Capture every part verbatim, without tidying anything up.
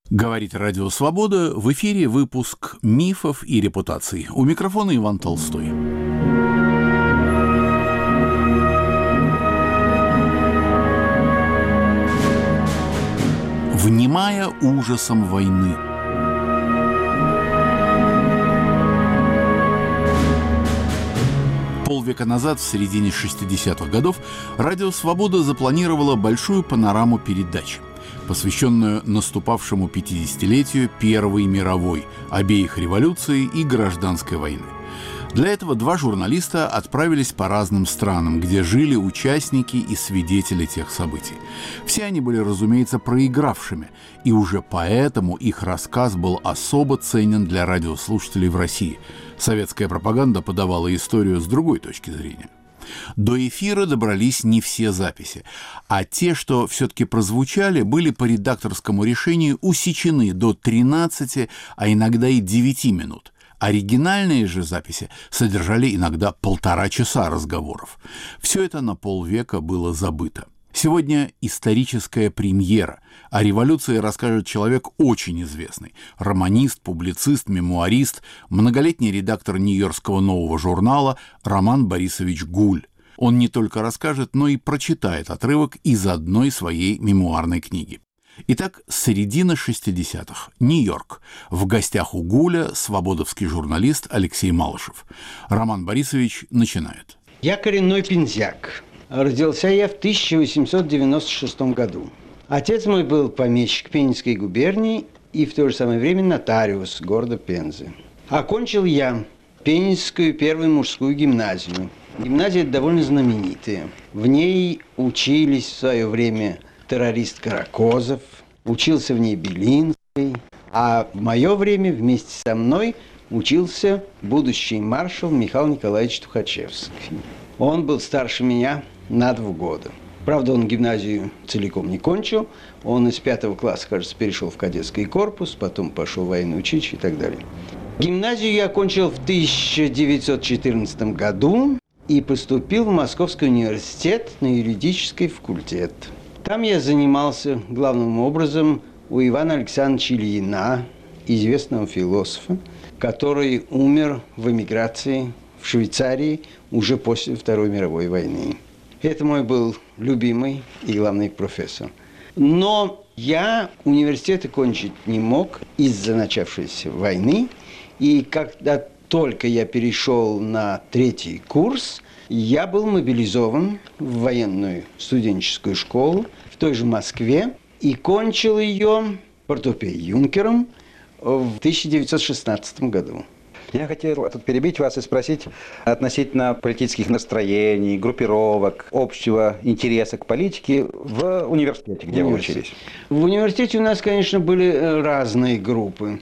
Говорит Радио Свобода, в эфире выпуск «Мифов и репутаций». У микрофона Иван Толстой. Внимая ужасом войны. Полвека назад, в середине шестидесятых годов, Радио Свобода запланировало большую панораму передач, посвященную наступавшему пятидесятилетию Первой мировой, обеих революций и гражданской войны. Для этого два журналиста отправились по разным странам, где жили участники и свидетели тех событий. Все они были, разумеется, проигравшими, и уже поэтому их рассказ был особо ценен для радиослушателей в России. Советская пропаганда подавала историю с другой точки зрения. До эфира добрались не все записи, а те, что все-таки прозвучали, были по редакторскому решению усечены до тринадцати, а иногда и девяти минут. Оригинальные же записи содержали иногда полтора часа разговоров. Все это на полвека было забыто. Сегодня историческая премьера. О революции расскажет человек очень известный. Романист, публицист, мемуарист, многолетний редактор Нью-Йоркского нового журнала Роман Борисович Гуль. Он не только расскажет, но и прочитает отрывок из одной своей мемуарной книги. Итак, середина шестидесятых. Нью-Йорк. В гостях у Гуля свободовский журналист Алексей Малышев. Роман Борисович начинает. Я коренной пензяк. Родился я в тысяча восемьсот девяносто шестом году. Отец мой был помещик Пензенской губернии и в то же самое время нотариус города Пензы. Окончил я Пензенскую первую мужскую гимназию. Гимназия довольно знаменитая. В ней учились в свое время террорист Каракозов, учился в ней Белинский, а в мое время вместе со мной учился будущий маршал Михаил Николаевич Тухачевский. Он был старше меня на два года. Правда, он гимназию целиком не кончил. Он из пятого класса, кажется, перешел в кадетский корпус, потом пошел в военное училище и так далее. Гимназию я окончил в тысяча девятьсот четырнадцатом году и поступил в Московский университет на юридический факультет. Там я занимался главным образом у Ивана Александровича Ильина, известного философа, который умер в эмиграции в Швейцарии уже после Второй мировой войны. Это мой был любимый и главный профессор. Но я университет окончить не мог из-за начавшейся войны. И когда только я перешел на третий курс, я был мобилизован в военную студенческую школу в той же Москве и кончил ее портупей-юнкером в тысяча девятьсот шестнадцатом году. Я хотел тут перебить вас и спросить относительно политических настроений, группировок, общего интереса к политике в университете, где вы учились. В университете у нас, конечно, были разные группы.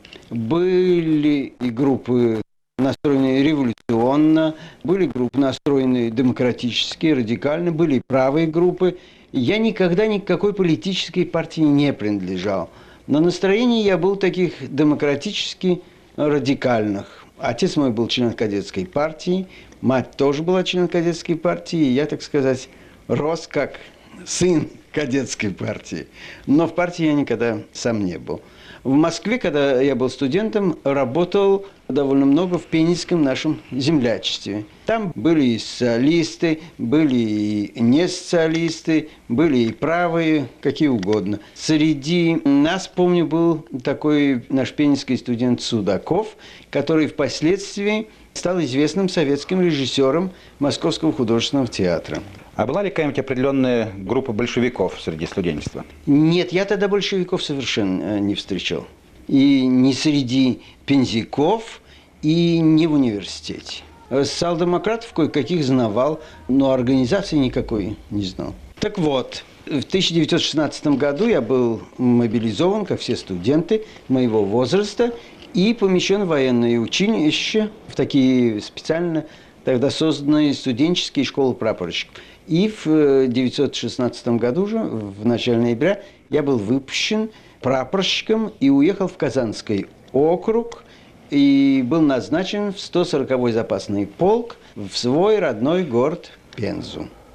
Были и группы, настроенные революционно, были группы, настроенные демократически, радикально, были и правые группы. Я никогда ни к какой политической партии не принадлежал. Но настроение я был таких демократически радикальных. Отец мой был член кадетской партии, мать тоже была член кадетской партии, и я, так сказать, рос как сын кадетской партии. Но в партии я никогда сам не был. В Москве, когда я был студентом, работал довольно много в Пензенском нашем землячестве. Там были и социалисты, были и не социалисты, были и правые, какие угодно. Среди нас, помню, был такой наш пензенский студент Судаков, который впоследствии стал известным советским режиссером Московского художественного театра. А была ли какая-нибудь определенная группа большевиков среди студенчества? Нет, я тогда большевиков совершенно не встречал. И не среди пензяков, и не в университете. Социал-демократов кое-каких знавал, но организации никакой не знал. Так вот, в тысяча девятьсот шестнадцатом году я был мобилизован, как все студенты моего возраста, и помещен в военное училище, в такие специально тогда созданные студенческие школы прапорщиков. И в тысяча девятьсот шестнадцатом году же, в начале ноября, я был выпущен прапорщиком и уехал в Казанский округ, и был назначен в сто сороковой запасный полк в свой родной город Пензу.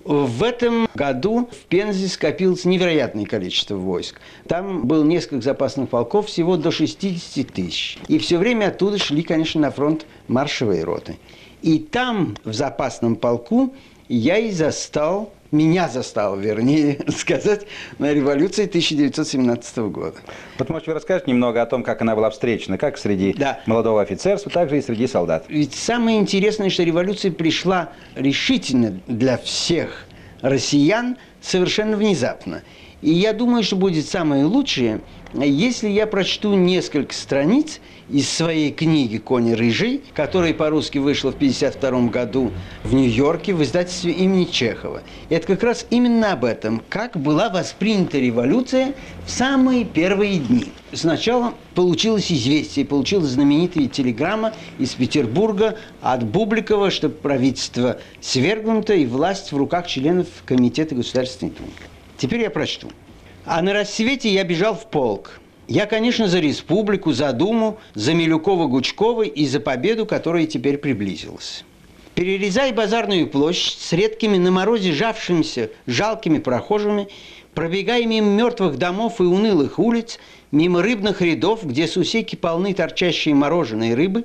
В этом году в Пензе скопилось невероятное количество войск. Там было несколько запасных полков, всего до шестьдесят тысяч. И все время оттуда шли, конечно, на фронт маршевые роты. И там, в запасном полку, я и застал, меня застал, вернее сказать, на революции тысяча девятьсот семнадцатого года. Вот, может, вы расскажете немного о том, как она была встречена, как среди да. молодого офицерства, так же и среди солдат. Ведь самое интересное, что революция пришла решительно для всех россиян совершенно внезапно. И я думаю, что будет самое лучшее, если я прочту несколько страниц из своей книги «Кони рыжий», которая по-русски вышла в пятьдесят втором году в Нью-Йорке в издательстве имени Чехова. Это как раз именно об этом, как была воспринята революция в самые первые дни. Сначала получилось известие, получилась знаменитая телеграмма из Петербурга от Бубликова, что правительство свергнуто и власть в руках членов Комитета Государственной Думы. Теперь я прочту. А на рассвете я бежал в полк. Я, конечно, за республику, за Думу, за Милюкова-Гучкова и за победу, которая теперь приблизилась. Перерезая базарную площадь с редкими на морозе жавшимися жалкими прохожими, пробегая мимо мертвых домов и унылых улиц, мимо рыбных рядов, где сусеки полны торчащей мороженой рыбы,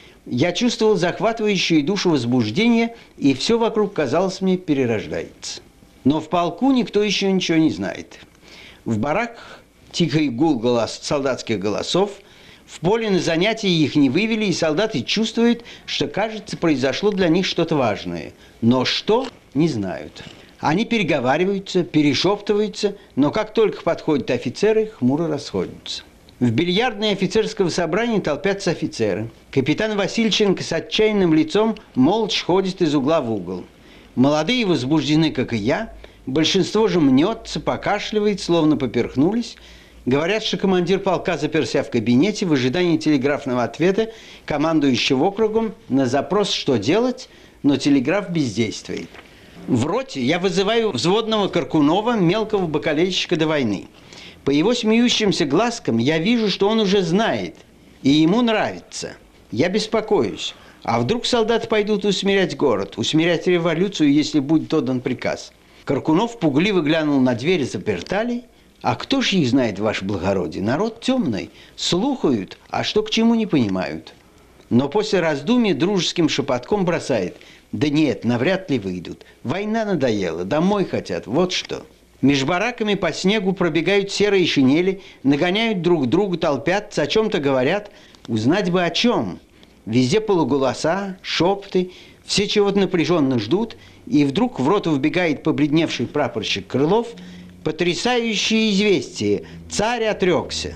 я чувствовал захватывающее душу возбуждение, и все вокруг, казалось мне, перерождается. Но в полку никто еще ничего не знает. В бараках тихий гул голос, солдатских голосов, в поле на занятия их не вывели, и солдаты чувствуют, что, кажется, произошло для них что-то важное. Но что – не знают. Они переговариваются, перешептываются, но как только подходят офицеры, хмуро расходятся. В бильярдной офицерского собрания толпятся офицеры. Капитан Васильченко с отчаянным лицом молча ходит из угла в угол. Молодые возбуждены, как и я, большинство же мнется, покашливает, словно поперхнулись. Говорят, что командир полка заперся в кабинете в ожидании телеграфного ответа командующего округом на запрос, что делать, но телеграф бездействует. В роте я вызываю взводного Каркунова, мелкого бакалейщика до войны. По его смеющимся глазкам я вижу, что он уже знает, и ему нравится. Я беспокоюсь. А вдруг солдаты пойдут усмирять город, усмирять революцию, если будет отдан приказ? Каркунов пугливо глянул на дверь, заперта ли? А кто ж их знает, ваше благородие? Народ темный. Слухают, а что к чему не понимают. Но после раздумья дружеским шепотком бросает. Да нет, навряд ли выйдут. Война надоела, домой хотят, вот что. Меж бараками по снегу пробегают серые шинели, нагоняют друг друга, толпятся, о чем-то говорят. Узнать бы о чем. Везде полуголоса, шепоты, все чего-то напряженно ждут, и вдруг в роту вбегает побледневший прапорщик Крылов. Потрясающее известие. Царь отрекся.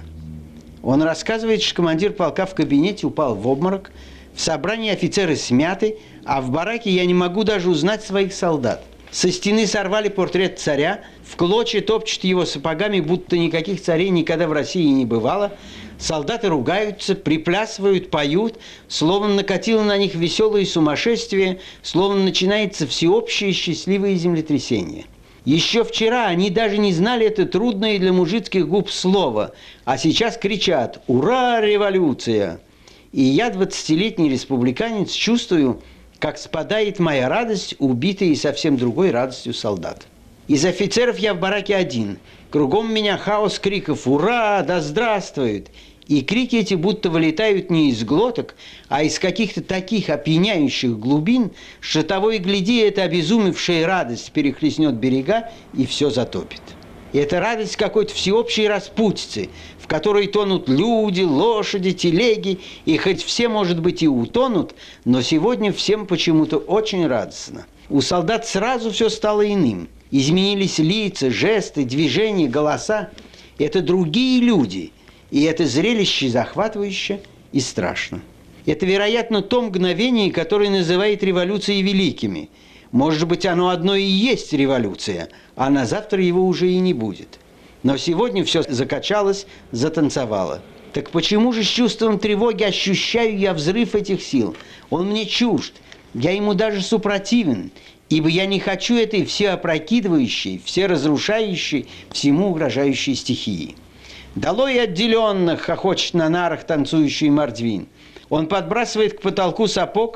Он рассказывает, что командир полка в кабинете упал в обморок, в собрании офицеры смяты, а в бараке я не могу даже узнать своих солдат. Со стены сорвали портрет царя, в клочья топчут его сапогами, будто никаких царей никогда в России не бывало. Солдаты ругаются, приплясывают, поют, словно накатило на них веселое сумасшествие, словно начинается всеобщее счастливое землетрясение. Еще вчера они даже не знали это трудное для мужицких губ слово, а сейчас кричат «Ура, революция!». И я, двадцатилетний республиканец, чувствую, как спадает моя радость, убитая и совсем другой радостью солдат. Из офицеров я в бараке один. Кругом меня хаос криков «Ура! Да здравствует!». И крики эти будто вылетают не из глоток, а из каких-то таких опьяняющих глубин, что того и гляди, эта обезумевшая радость перехлестнет берега и все затопит. И это радость какой-то всеобщей распутицы, в которой тонут люди, лошади, телеги, и хоть все, может быть, и утонут, но сегодня всем почему-то очень радостно. У солдат сразу все стало иным. Изменились лица, жесты, движения, голоса. Это другие люди. И это зрелище захватывающе и страшно. Это, вероятно, то мгновение, которое называет революцией великими. Может быть, оно одно и есть революция, а на завтра его уже и не будет. Но сегодня все закачалось, затанцевало. Так почему же с чувством тревоги ощущаю я взрыв этих сил? Он мне чужд, я ему даже супротивен, ибо я не хочу этой всеопрокидывающей, всеразрушающей, всему угрожающей стихии. «Долой отделенных!» — хохочет на нарах танцующий Мордвин. Он подбрасывает к потолку сапог,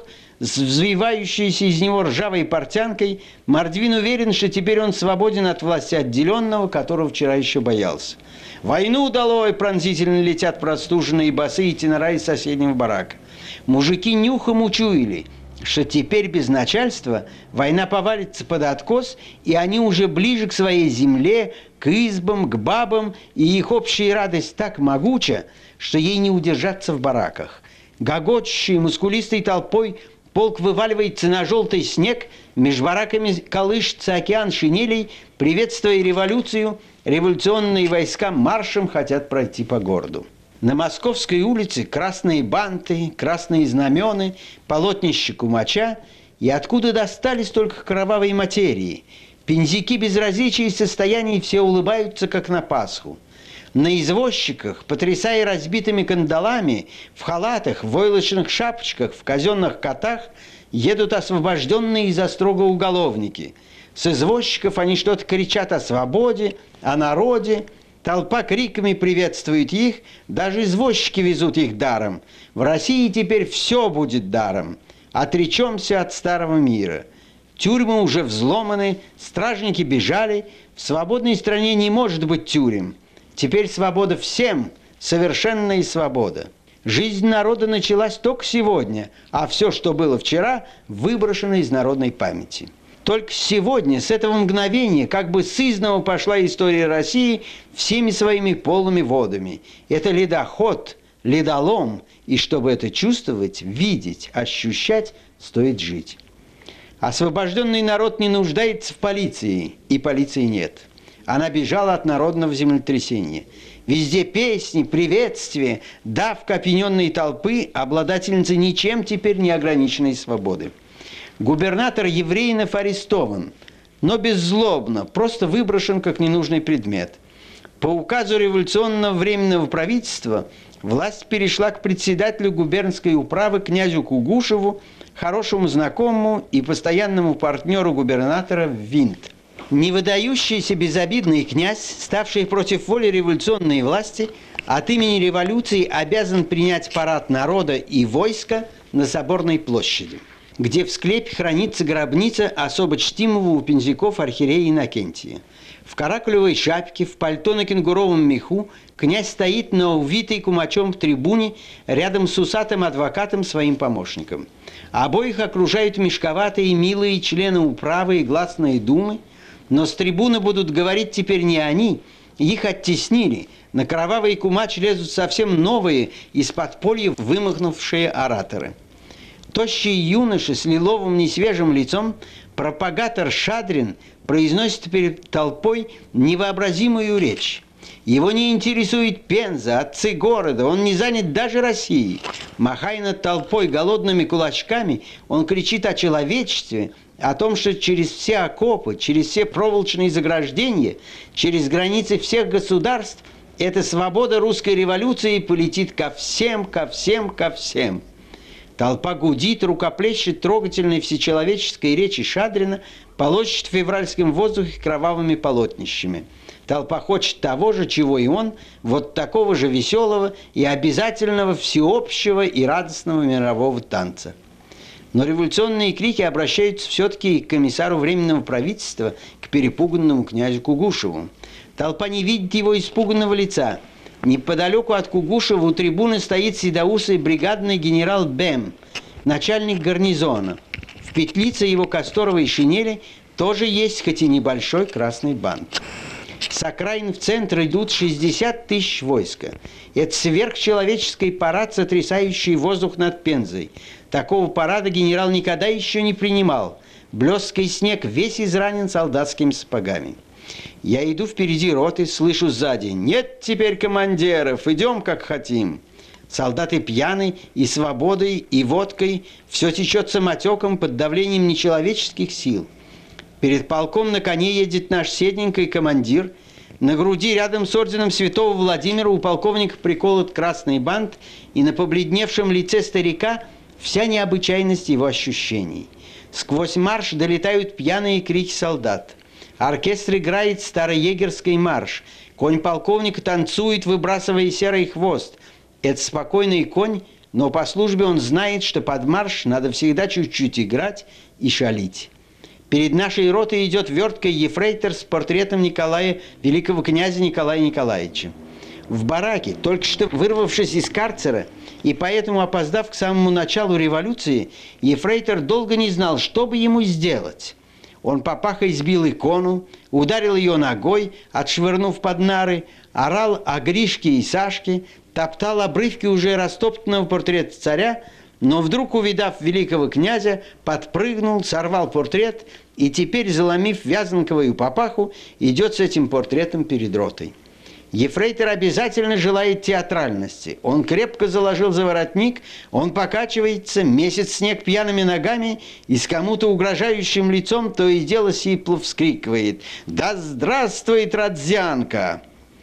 с взвивающейся из него ржавой портянкой, Мордвин уверен, что теперь он свободен от власти отделенного, которого вчера еще боялся. «Войну долой!» – пронзительно летят простуженные басы и тенора из соседнего барака. Мужики нюхом учуяли, что теперь без начальства война повалится под откос, и они уже ближе к своей земле, к избам, к бабам, и их общая радость так могуча, что ей не удержаться в бараках. Гогочущей, мускулистой толпой полк вываливается на желтый снег, меж бараками колышется океан шинелей, приветствуя революцию, революционные войска маршем хотят пройти по городу. На Московской улице красные банты, красные знамены, полотнище кумача, и откуда достались только кровавые материи. Пензяки безразличия и состояний все улыбаются, как на Пасху. На извозчиках, потрясая разбитыми кандалами, в халатах, в войлочных шапочках, в казенных котах, едут освобожденные из острога уголовники. С извозчиков они что-то кричат о свободе, о народе. Толпа криками приветствует их, даже извозчики везут их даром. В России теперь все будет даром. Отречемся от старого мира. Тюрьмы уже взломаны, стражники бежали. В свободной стране не может быть тюрем. Теперь свобода всем, совершенная свобода. Жизнь народа началась только сегодня, а все, что было вчера, выброшено из народной памяти. Только сегодня, с этого мгновения, как бы сызнова пошла история России всеми своими полными водами. Это ледоход, ледолом, и чтобы это чувствовать, видеть, ощущать, стоит жить. Освобожденный народ не нуждается в полиции, и полиции нет. Она бежала от народного землетрясения. Везде песни, приветствия, давка опьяненной толпы, обладательницы ничем теперь не ограниченной свободы. Губернатор Евреинов арестован, но беззлобно, просто выброшен как ненужный предмет. По указу революционного временного правительства власть перешла к председателю губернской управы князю Кугушеву, хорошему знакомому и постоянному партнеру губернатора Винт. Невыдающийся безобидный князь, ставший против воли революционной власти, от имени революции обязан принять парад народа и войска на Соборной площади, где в склепе хранится гробница особо чтимого у пензяков архиерея Иннокентия. В каракулевой шапке, в пальто на кенгуровом меху князь стоит на увитой кумачом трибуне рядом с усатым адвокатом, своим помощником. Обоих окружают мешковатые милые члены управы и гласные думы, но с трибуны будут говорить теперь не они, их оттеснили. На кровавый кумач лезут совсем новые, из подполья вымахнувшие ораторы. Тощий юноша с лиловым несвежим лицом, пропагатор Шадрин, произносит перед толпой невообразимую речь. Его не интересует Пенза, отцы города, он не занят даже Россией. Махая над толпой голодными кулачками, он кричит о человечестве, о том, что через все окопы, через все проволочные заграждения, через границы всех государств эта свобода русской революции полетит ко всем, ко всем, ко всем. Толпа гудит, рукоплещет трогательной всечеловеческой речи Шадрина, полощет в февральском воздухе кровавыми полотнищами. Толпа хочет того же, чего и он, вот такого же веселого и обязательного всеобщего и радостного мирового танца. Но революционные крики обращаются все-таки к комиссару Временного правительства, к перепуганному князю Кугушеву. Толпа не видит его испуганного лица. Неподалеку от Кугушева у трибуны стоит седоусый бригадный генерал Бем, начальник гарнизона. В петлице его касторовой шинели тоже есть, хоть и небольшой, красный бант. С окраин в центр идут шестьдесят тысяч войска. Это сверхчеловеческий парад, сотрясающий воздух над Пензой. Такого парада генерал никогда еще не принимал. Блесткий снег весь изранен солдатскими сапогами. Я иду впереди роты, слышу сзади: «Нет теперь командиров, идем как хотим». Солдаты пьяны, и свободой, и водкой, все течет самотеком под давлением нечеловеческих сил. Перед полком на коне едет наш седненький командир. На груди рядом с орденом святого Владимира у полковника приколот красный бант, и на побледневшем лице старика вся необычайность его ощущений. Сквозь марш долетают пьяные крики солдат. Оркестр играет староегерский марш. Конь полковника танцует, выбрасывая серый хвост. Этот спокойный конь но по службе он знает, что под марш надо всегда чуть-чуть играть и шалить. Перед нашей ротой идет верткий ефрейтор с портретом Николая, великого князя Николая Николаевича. В бараке, только что вырвавшись из карцера и поэтому опоздав к самому началу революции, ефрейтор долго не знал, что бы ему сделать. Он попахой сбил икону, ударил ее ногой, отшвырнув под нары, орал о Гришке и Сашке, топтал обрывки уже растоптанного портрета царя, но вдруг, увидав великого князя, подпрыгнул, сорвал портрет и теперь, заломив вязанковую папаху, идет с этим портретом перед ротой. Ефрейтор обязательно желает театральности. Он крепко заложил за воротник, он покачивается, месит снег пьяными ногами и с кому-то угрожающим лицом то и дело сипло вскрикивает: «Да здравствует Родзянко!»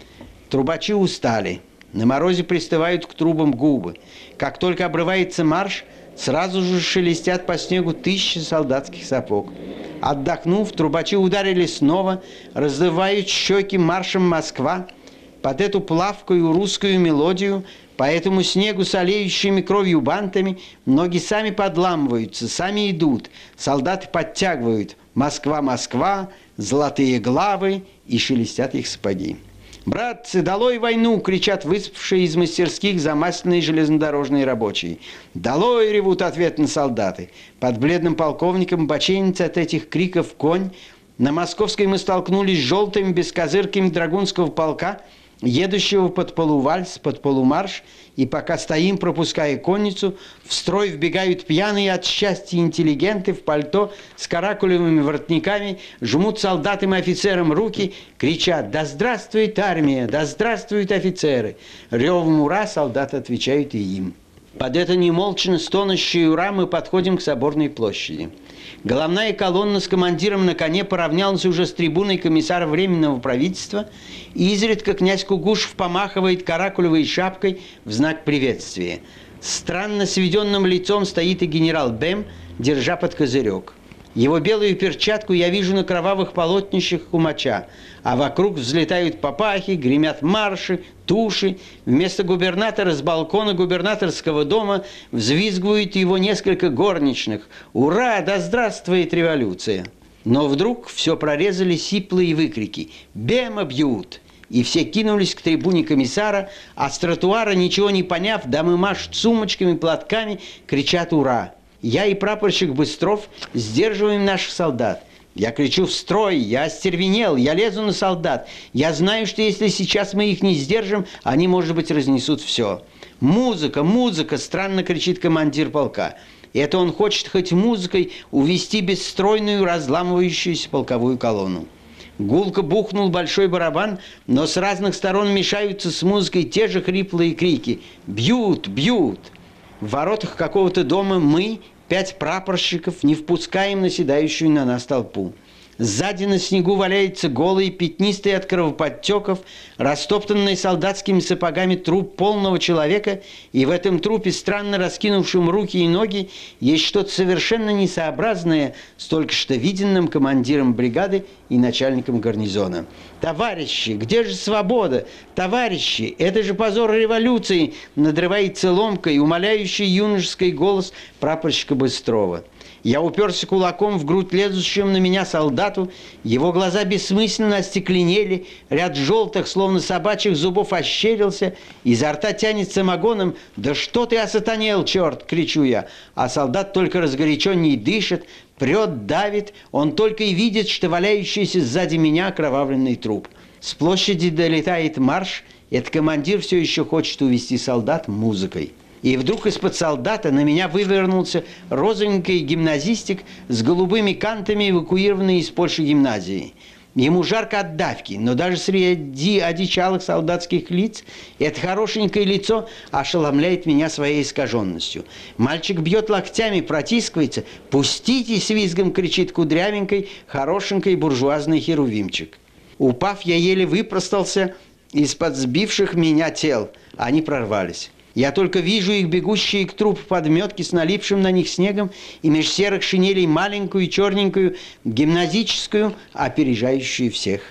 Трубачи устали. На морозе пристывают к трубам губы. Как только обрывается марш, сразу же шелестят по снегу тысячи солдатских сапог. Отдохнув, трубачи ударили снова, раздувают щеки маршем «Москва». Под эту плавкую русскую мелодию, по этому снегу с олеющими кровью бантами, ноги сами подламываются, сами идут, солдаты подтягивают «Москва, Москва», «Золотые главы» и шелестят их сапоги. «Братцы, долой войну!» – кричат выспавшие из мастерских замасленные железнодорожные рабочие. «Долой!» – ревут ответно солдаты. Под бледным полковником боченится от этих криков конь. На Московской мы столкнулись с желтыми бескозырками драгунского полка, едущего под полувальс, под полумарш, и пока стоим, пропуская конницу, в строй вбегают пьяные от счастья интеллигенты в пальто с каракулевыми воротниками, жмут солдатам и офицерам руки, кричат: «Да здравствует армия! Да здравствуют офицеры!» Ревом «Ура!» солдаты отвечают и им. Под это немолчно стонущее «Ура!» мы подходим к Соборной площади. Головная колонна с командиром на коне поравнялась уже с трибуной комиссара Временного правительства, и изредка князь Кугушев помахивает каракулевой шапкой в знак приветствия. Странно сведенным лицом стоит и генерал Бем, держа под козырек. Его белую перчатку я вижу на кровавых полотнищах кумача, а вокруг взлетают папахи, гремят марши, туши. Вместо губернатора с балкона губернаторского дома взвизгивают его несколько горничных. «Ура! Да здравствует революция!» Но вдруг все прорезали сиплые выкрики: «Бема бьют!» И все кинулись к трибуне комиссара, а с тротуара, ничего не поняв, дамы машут сумочками, платками, кричат «Ура!». Я и прапорщик Быстров сдерживаем наших солдат. Я кричу: «В строй!» Я остервенел, я лезу на солдат. Я знаю, что если сейчас мы их не сдержим, они, может быть, разнесут все. «Музыка, музыка!» – странно кричит командир полка. Это он хочет хоть музыкой увести бесстройную, разламывающуюся полковую колонну. Гулко бухнул большой барабан, но с разных сторон мешаются с музыкой те же хриплые крики: «Бьют! Бьют!» В воротах какого-то дома мы, пять прапорщиков, не впускаем наседающую на нас толпу. Сзади на снегу валяется голый, пятнистый от кровоподтеков, растоптанный солдатскими сапогами труп полного человека, и в этом трупе, странно раскинувшем руки и ноги, есть что-то совершенно несообразное с только что виденным командиром бригады и начальником гарнизона. «Товарищи, где же свобода? Товарищи, это же позор революции!» надрывается ломкой, умоляющий юношеский голос прапорщика Быстрова. Я уперся кулаком в грудь лезущему на меня солдату, его глаза бессмысленно остекленели, ряд желтых, словно собачьих зубов, ощерился, изо рта тянет самогоном. «Да что ты осатанел, черт!» – кричу я, а солдат только разгоряченней дышит, прет, давит, он только и видит, что валяющийся сзади меня окровавленный труп. С площади долетает марш, этот командир все еще хочет увести солдат музыкой. И вдруг из-под солдата на меня вывернулся розовенький гимназистик с голубыми кантами, эвакуированный из Польши гимназии. Ему жарко от давки, но даже среди одичалых солдатских лиц это хорошенькое лицо ошеломляет меня своей искаженностью. Мальчик бьет локтями, протискивается. «Пустите!» – с визгом кричит кудрявенький, хорошенький буржуазный херувимчик. Упав, я еле выпростался из-под сбивших меня тел. Они прорвались. Я только вижу их, бегущие к трупу подметки с налипшим на них снегом, и меж серых шинелей маленькую, черненькую, гимназическую, опережающую всех.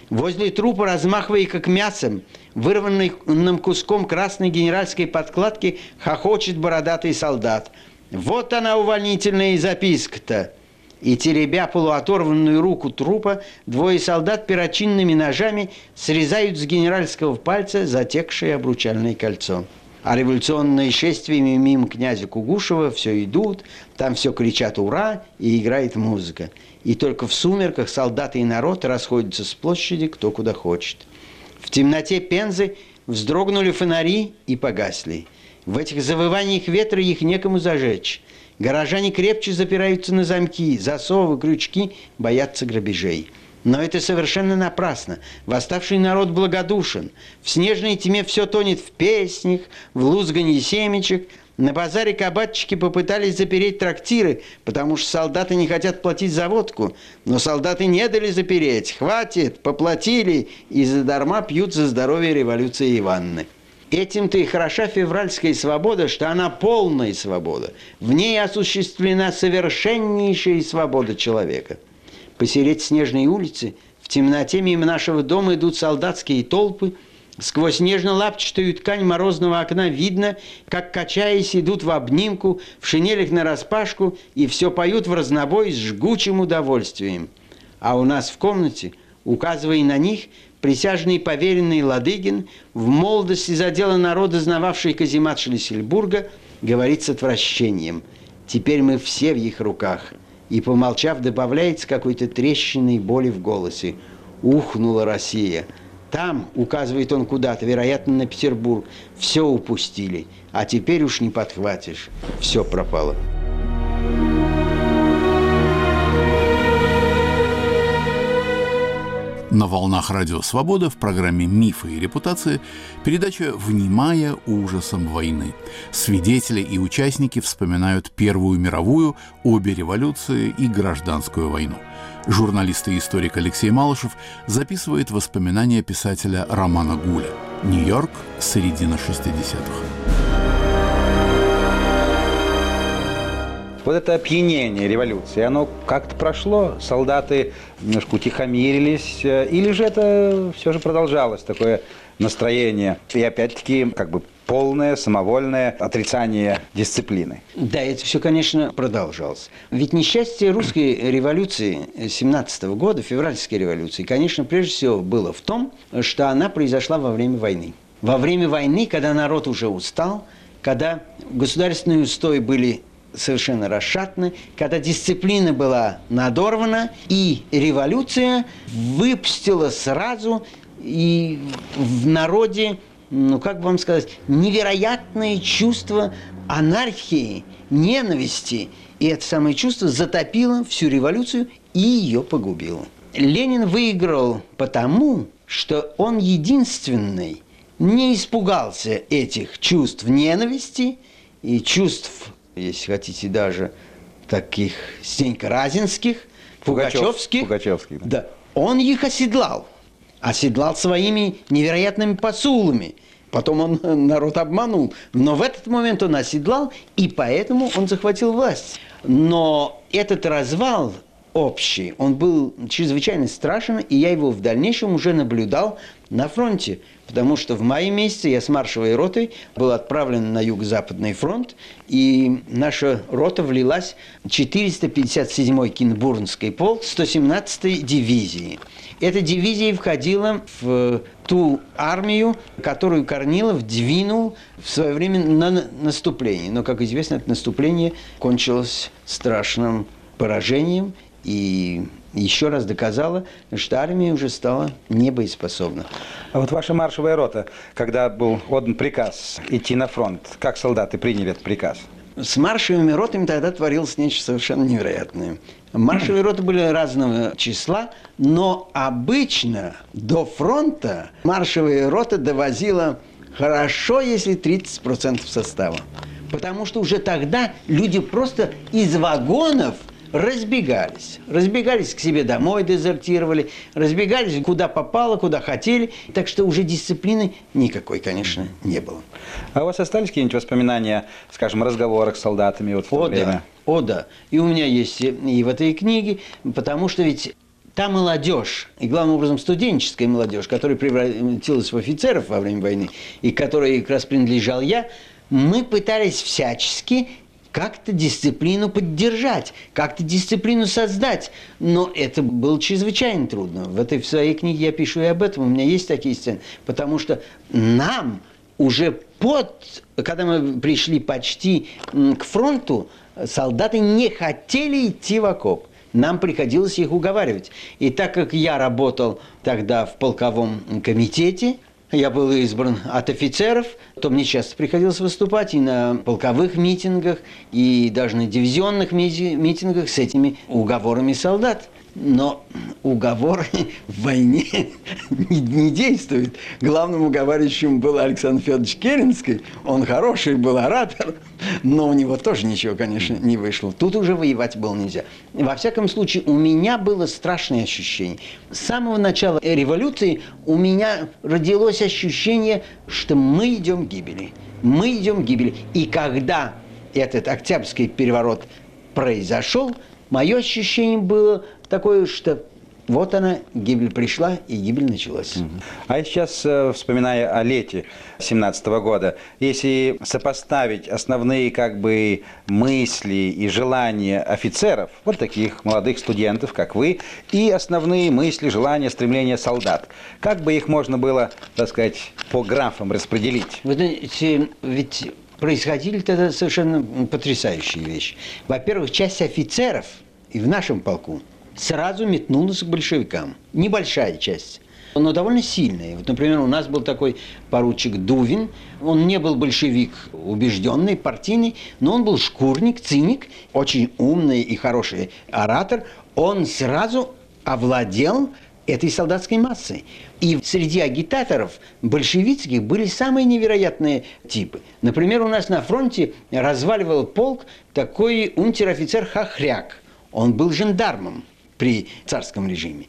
Возле трупа, размахивая как мясом, вырванным куском красной генеральской подкладки, хохочет бородатый солдат. Вот она, увольнительная записка-то. И, теребя полуоторванную руку трупа, двое солдат перочинными ножами срезают с генеральского пальца затекшее обручальное кольцо. А революционные шествиями мимо князя Кугушева все идут, там все кричат «Ура!» и играет музыка. И только в сумерках солдаты и народ расходятся с площади кто куда хочет. В темноте Пензы вздрогнули фонари и погасли. В этих завываниях ветра их некому зажечь. Горожане крепче запираются на замки, засовы, крючки, боятся грабежей. Но это совершенно напрасно. Восставший народ благодушен. В снежной тьме все тонет в песнях, в лузганье семечек. На базаре кабачики попытались запереть трактиры, потому что солдаты не хотят платить за водку. Но солдаты не дали запереть. Хватит, поплатили, и задарма пьют за здоровье революции Ивановны. Этим-то и хороша февральская свобода, что она полная свобода. В ней осуществлена совершеннейшая свобода человека. Посередь снежной улицы, в темноте мимо нашего дома идут солдатские толпы. Сквозь нежно-лапчатую ткань морозного окна видно, как, качаясь, идут в обнимку, в шинелях нараспашку, и все поют в разнобой с жгучим удовольствием. А у нас в комнате, указывая на них, присяжный поверенный Ладыгин, в молодости за дело народа знававший каземат Шлиссельбурга, говорит с отвращением: «Теперь мы все в их руках». И, помолчав, добавляет с какой-то трещиной боли в голосе: «Ухнула Россия. Там, — указывает он куда-то, вероятно, на Петербург, — все упустили, а теперь уж не подхватишь. Все пропало». На волнах Радио Свобода в программе «Мифы и репутации» передача «Внимая ужасом войны». Свидетели и участники вспоминают Первую мировую, обе революции и гражданскую войну. Журналист и историк Алексей Малышев записывает воспоминания писателя Романа Гуля. Нью-Йорк, середина шестидесятых. Вот это опьянение революции, оно как-то прошло, солдаты немножко утихомирились, или же это все же продолжалось, такое настроение, и опять-таки как бы полное самовольное отрицание дисциплины? Да, это все, конечно, продолжалось. Ведь несчастье русской революции семнадцатого года, февральской революции, конечно, прежде всего было в том, что она произошла во время войны. Во время войны, когда народ уже устал, когда государственные устои были совершенно расшатаны, когда дисциплина была надорвана, и революция выпустила сразу и в народе, ну как бы вам сказать, невероятное чувство анархии, ненависти. И это самое чувство затопило всю революцию и ее погубило. Ленин выиграл потому, что он единственный не испугался этих чувств ненависти и чувств, если хотите, даже таких стенько-разинских, пугачевских. Пугачевских, да. Да. Он их оседлал. Оседлал своими невероятными посулами. Потом он народ обманул. Но в этот момент он оседлал, и поэтому он захватил власть. Но этот развал общий, он был чрезвычайно страшен, и я его в дальнейшем уже наблюдал на фронте. Потому что в мае месяце я с маршевой ротой был отправлен на Юго-Западный фронт, и наша рота влилась в четыреста пятьдесят седьмой Кенбурнский полк сто семнадцатой дивизии. Эта дивизия входила в ту армию, которую Корнилов двинул в свое время на наступление. Но, как известно, это наступление кончилось страшным поражением и еще раз доказала, что армия уже стала небоеспособна. А вот ваша маршевая рота, когда был отдан приказ идти на фронт, как солдаты приняли этот приказ? С маршевыми ротами тогда творилось нечто совершенно невероятное. Маршевые роты были разного числа, но обычно до фронта маршевая рота довозила хорошо, если тридцать процентов состава. Потому что уже тогда люди просто из вагонов разбегались. Разбегались к себе домой, дезертировали, разбегались куда попало, куда хотели. Так что уже дисциплины никакой, конечно, не было. А у вас остались какие-нибудь воспоминания, скажем, о разговорах с солдатами вот в то О, время? да. О, да. И у меня есть и в этой книге, потому что ведь та молодежь, и главным образом студенческая молодежь, которая превратилась в офицеров во время войны, и которой как раз принадлежал я, мы пытались всячески как-то дисциплину поддержать, как-то дисциплину создать. Но это было чрезвычайно трудно. В этой в своей книге я пишу и об этом. У меня есть такие сцены. Потому что нам уже под... Когда мы пришли почти к фронту, солдаты не хотели идти в окоп. Нам приходилось их уговаривать. И так как я работал тогда в полковом комитете, я был избран от офицеров, то мне часто приходилось выступать и на полковых митингах, и даже на дивизионных митингах с этими уговорами солдат. Но уговоры в войне не, не действуют. Главным уговаривающим был Александр Федорович Керенский. Он хороший был оратор, но у него тоже ничего, конечно, не вышло. Тут уже воевать было нельзя. Во всяком случае, у меня было страшное ощущение. С самого начала революции у меня родилось ощущение, что мы идем к гибели. Мы идем к гибели. И когда этот Октябрьский переворот произошел, мое ощущение было такое, что вот она, гибель пришла, и гибель началась. А сейчас, вспоминая о лете семнадцатого года, если сопоставить основные как бы мысли и желания офицеров, вот таких молодых студентов, как вы, и основные мысли, желания, стремления солдат, как бы их можно было, так сказать, по графам распределить? Вы знаете, ведь происходили тогда совершенно потрясающие вещи. Во-первых, часть офицеров и в нашем полку сразу метнулась к большевикам. Небольшая часть, но довольно сильная. Вот, например, у нас был такой поручик Дувин. Он не был большевик убежденный, партийный, но он был шкурник, циник, очень умный и хороший оратор. Он сразу овладел этой солдатской массой. И среди агитаторов большевистских были самые невероятные типы. Например, у нас на фронте разваливал полк такой унтер-офицер Хохряк. Он был жандармом при царском режиме.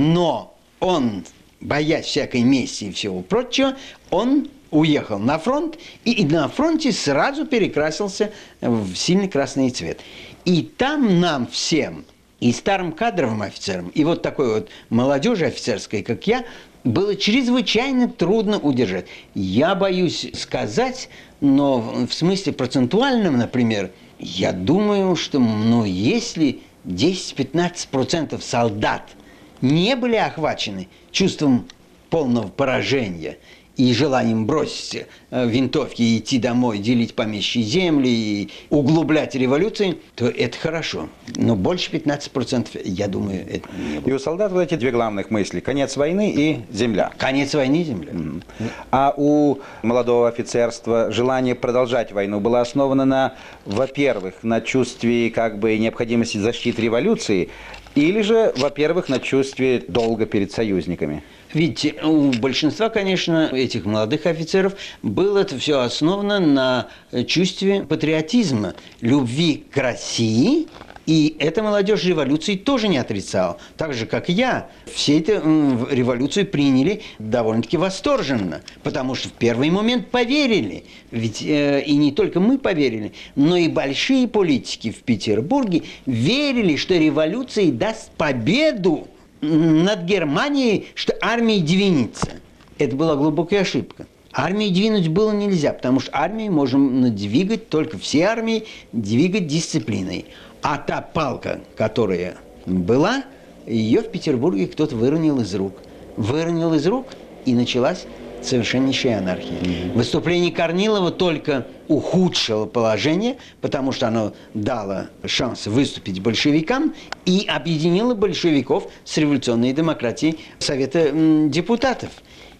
Но он, боясь всякой мести и всего прочего, он уехал на фронт и, и на фронте сразу перекрасился в сильный красный цвет. И там нам всем, и старым кадровым офицерам, и вот такой вот молодежи офицерской, как я, было чрезвычайно трудно удержать. Я боюсь сказать, но в смысле процентуальном, например, я думаю, что, ну, если десять-пятнадцать процентов солдат не были охвачены чувством полного поражения и желанием бросить винтовки и идти домой, делить помещичьи земли и углублять революцию, то это хорошо. Но больше пятнадцати процентов, я думаю, это не было. И у солдат вот эти две главных мысли – конец войны и земля. Конец войны и земля. Mm. А у молодого офицерства желание продолжать войну было основано на, во-первых, на чувстве как бы необходимости защиты революции, или же, во-первых, на чувстве долга перед союзниками? Видите, у большинства, конечно, этих молодых офицеров было это все основано на чувстве патриотизма, любви к России. И эта молодежь революции тоже не отрицала. Так же, как я, все эту революцию приняли довольно-таки восторженно. Потому что в первый момент поверили. Ведь э, и не только мы поверили, но и большие политики в Петербурге верили, что революция даст победу над Германией, что армия двинется. Это была глубокая ошибка. Армии двинуть было нельзя, потому что армии можем двигать, только все армии двигать дисциплиной. А та палка, которая была, ее в Петербурге кто-то выронил из рук. Выронил из рук, и началась совершеннейшая анархия. Mm-hmm. Выступление Корнилова только ухудшило положение, потому что оно дало шанс выступить большевикам и объединило большевиков с революционной демократией Совета депутатов.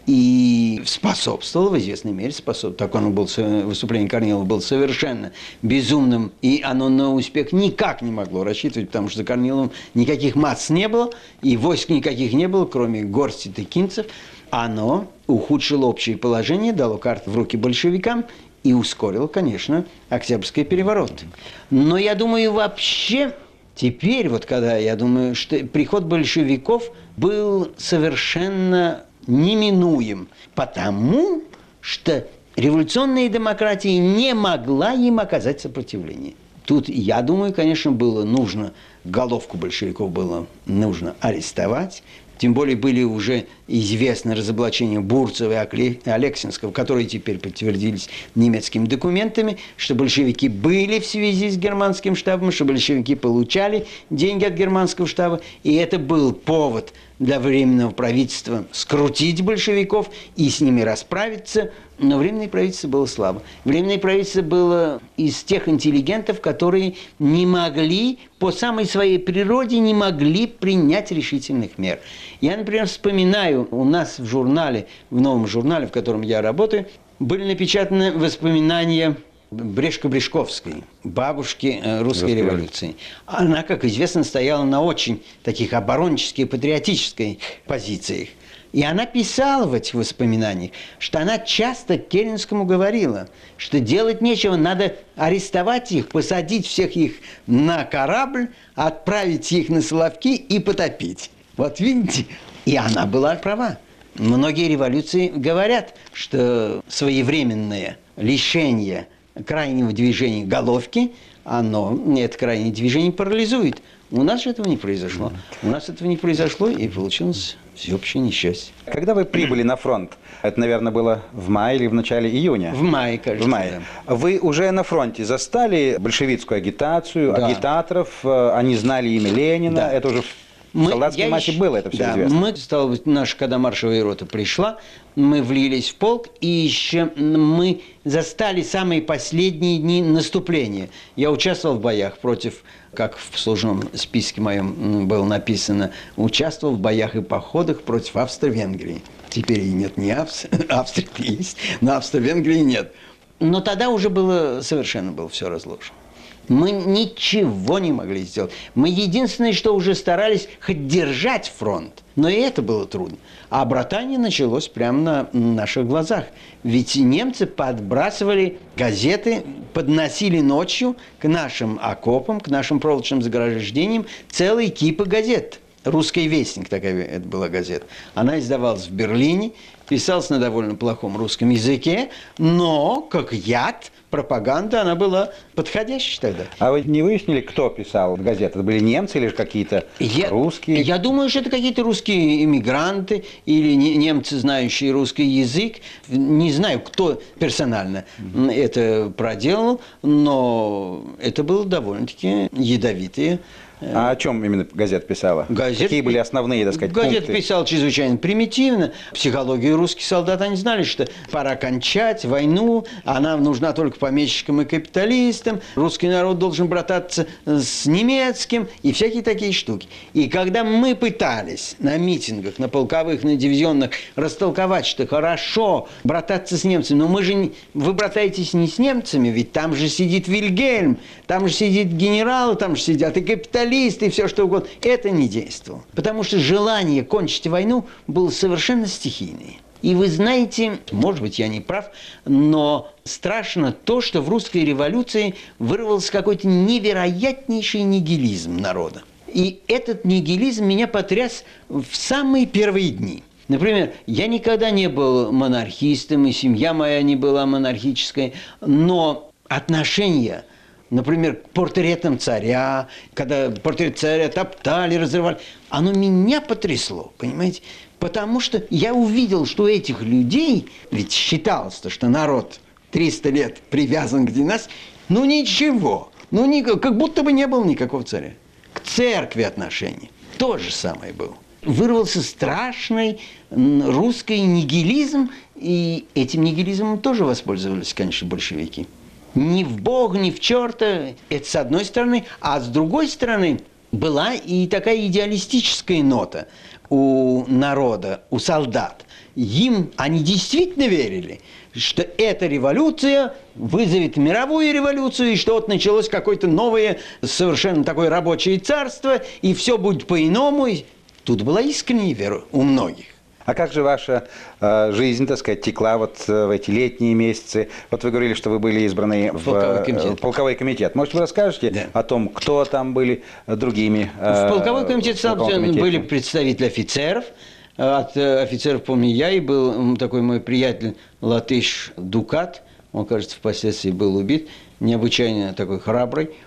И способствовало, в известной мере способствовало. Так оно было, выступление Корнилова было совершенно безумным, и оно на успех никак не могло рассчитывать, потому что за Корниловым никаких масс не было, и войск никаких не было, кроме горсти тыкинцев. Оно ухудшило общее положение, дало карту в руки большевикам и ускорило, конечно, Октябрьский переворот. Но я думаю, вообще, теперь, вот когда я думаю, что приход большевиков был совершенно неминуем, потому что революционная демократия не могла им оказать сопротивление. Тут, я думаю, конечно, было нужно, головку большевиков было нужно арестовать. Тем более были уже известны разоблачения Бурцева и Алексинского, которые теперь подтвердились немецкими документами, что большевики были в связи с германским штабом, что большевики получали деньги от германского штаба. И это был повод для Временного правительства скрутить большевиков и с ними расправиться. Но Временное правительство было слабо. Временное правительство было из тех интеллигентов, которые не могли, по самой своей природе, не могли принять решительных мер. Я, например, вспоминаю, у нас в журнале, в новом журнале, в котором я работаю, были напечатаны воспоминания Брешко-Брешковской, бабушки русской революции. Она, как известно, стояла на очень таких оборонческой и патриотической позициях. И она писала в этих воспоминаниях, что она часто Керенскому говорила, что делать нечего, надо арестовать их, посадить всех их на корабль, отправить их на Соловки и потопить. Вот видите? И она была права. Многие революции говорят, что своевременное лишение крайнего движения головки, оно, это крайнее движение парализует. У нас же этого не произошло. У нас этого не произошло, и получилось всеобщее несчастье. Когда вы прибыли на фронт, это, наверное, было в мае или в начале июня? В мае, кажется. В мае. Да. Вы уже на фронте застали большевистскую агитацию, да. агитаторов, они знали имя Ленина, да. это уже... В солдатской массе еще... было это все да, известно. Мы, стало быть, наша, когда маршевая рота пришла, мы влились в полк, и еще мы застали самые последние дни наступления. Я участвовал в боях против, как в служебном списке моем было написано, участвовал в боях и походах против Австро-Венгрии. Теперь и нет ни Австрии, Австрия есть, но Австро-Венгрии нет. Но тогда уже было, совершенно было все разложено. Мы ничего не могли сделать. Мы единственное, что уже старались хоть держать фронт. Но и это было трудно. А братание началось прямо на наших глазах. Ведь немцы подбрасывали газеты, подносили ночью к нашим окопам, к нашим проволочным заграждениям целые кипы газет. «Русский вестник» такая это была газета. Она издавалась в Берлине, писалась на довольно плохом русском языке, но как яд, пропаганда, она была подходящей тогда. А вы не выяснили, кто писал газеты? Это были немцы или же какие-то я, русские? Я думаю, что это какие-то русские иммигранты или немцы, знающие русский язык. Не знаю, кто персонально mm-hmm. это проделал, но это было довольно-таки ядовитые. А о чем именно газета писала? Газет... Какие были основные, так сказать, газета пункты? Писала чрезвычайно примитивно. Психологию русских солдат, они знали, что пора кончать войну, она нужна только помещикам и капиталистам, русский народ должен брататься с немецким и всякие такие штуки. И когда мы пытались на митингах, на полковых, на дивизионных растолковать, что хорошо брататься с немцами, но мы же, не... вы братаетесь не с немцами, ведь там же сидит Вильгельм, там же сидит генералы, там же сидят и капиталисты, и все что угодно. Это не действовало. Потому что желание кончить войну было совершенно стихийное. И вы знаете, может быть, я не прав, но страшно то, что в русской революции вырвался какой-то невероятнейший нигилизм народа. И этот нигилизм меня потряс в самые первые дни. Например, я никогда не был монархистом, и семья моя не была монархической, но отношения... Например, к портретам царя, когда портрет царя топтали, разрывали. Оно меня потрясло, понимаете? Потому что я увидел, что у этих людей, ведь считалось-то, что народ триста лет привязан к династии, ну ничего, ну никак, как будто бы не было никакого царя. К церкви отношения то же самое было. Вырвался страшный русский нигилизм, и этим нигилизмом тоже воспользовались, конечно, большевики. Ни в Бога, ни в черта, это с одной стороны, а с другой стороны была и такая идеалистическая нота у народа, у солдат. Им они действительно верили, что эта революция вызовет мировую революцию, и что вот началось какое-то новое, совершенно такое рабочее царство, и все будет по-иному. Тут была искренняя вера у многих. А как же ваша э, жизнь, так сказать, текла вот э, в эти летние месяцы? Вот вы говорили, что вы были избраны в полковой комитет. Э, в полковой комитет. Может, вы расскажете да. о том, кто там были другими? Э, в полковой комитет, в полковой были представители офицеров. От офицеров, помню, я и был такой мой приятель латыш Дукат. Он, кажется, впоследствии был убит. Необычайно такой храбрый.